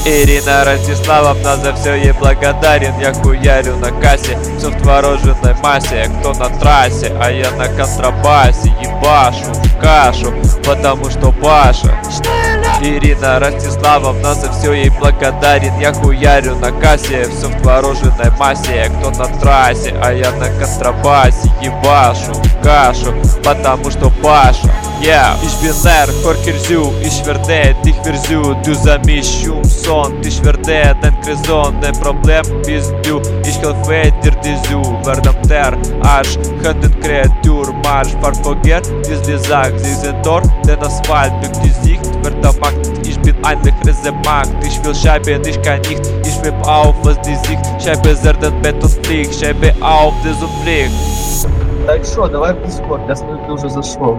Ирина Ростиславовна, за все ей благодарен. Я хуярю на кассе, все в твороженной массе. Кто на трассе, а я на контрабасе. Ебашу в кашу, потому что Паша. Ирина Ростиславовна, за все ей благодарен. Я хуярю на кассе, все в твороженной массе. Кто на трассе, а я на контрабасе. Ебашу в кашу, потому что Паша. Ich bin der Korkerzoo, ich werde dich versuchen. Du sah mich umsonst, ich werde dein Krison, dein Problem bist du. Ich helfe dir zu, verdammt der Arsch, Kreatur, Marsch, verfolgt diese Sache. Sie sind dort, den Asphalt durch die Sicht wird der Macht. Ich bin eine riesige Macht, ich will Scheibe, ich kann nicht. Ich schweb auf, was die Sicht, Scheibe зерден Beton fliegt, Scheibe auf, diesen Blick. Так что, давай в Дискорд, я смотрю, ты уже зашел.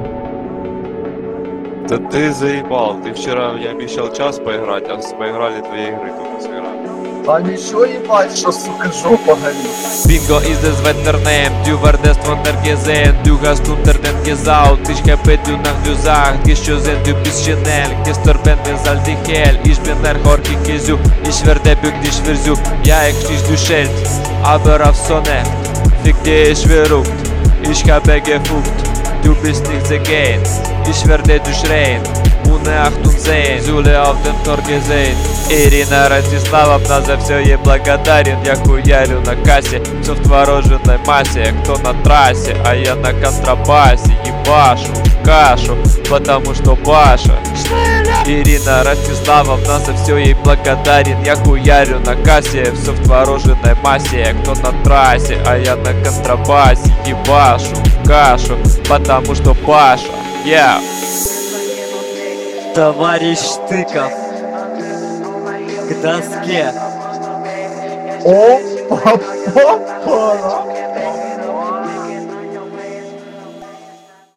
Да ты заебал, ты вчера мне обещал час поиграть, а поиграли твои игры только сыграли. А ничего ебать, что, сука, жопа горит. Bingo ist das Wettername, du wurdest von der gesehen, du hast unter den gesaut, ich habe du nach du sagt, geschossen, du bist schnell, gestorben ist all die hell, ich bin der Jorge Kizu, ich werde bück dich versucht, ja ich stich du Schild, aber auf Sonne, fick dich verrückt, ich habe gefuckt, du bist nicht again, ich werde du schreien, ohne Acht und Sehen, Zule auf dem Tor gesehen. Ирина Ростиславовна, за все ей благодарен. Я хуярю на кассе, все в твороженной массе. Кто на трассе, а я на контрабасе. Ебашу в кашу, потому что Паша. Ирина Ростиславовна, за все ей благодарен. Я хуярю на кассе, все в твороженной массе. Кто на трассе, а я на контрабасе. Ебашу в кашу, потому что Паша. Yeah. Товарищ Тыков к доске. О, папа,